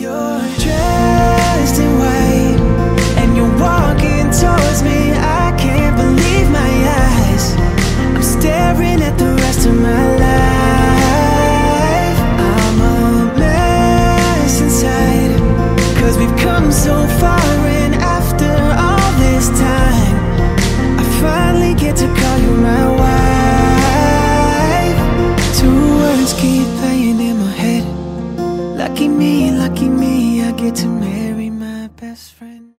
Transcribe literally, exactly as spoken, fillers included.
You're dressed in white and you're walking towards me. I can't believe my eyes. I'm staring at the rest of my life. I'm a mess inside, 'cause we've come so far, and after all this time I finally get to call you my wife. Two words keep playing in my head. Lucky me, lucky me, I get to make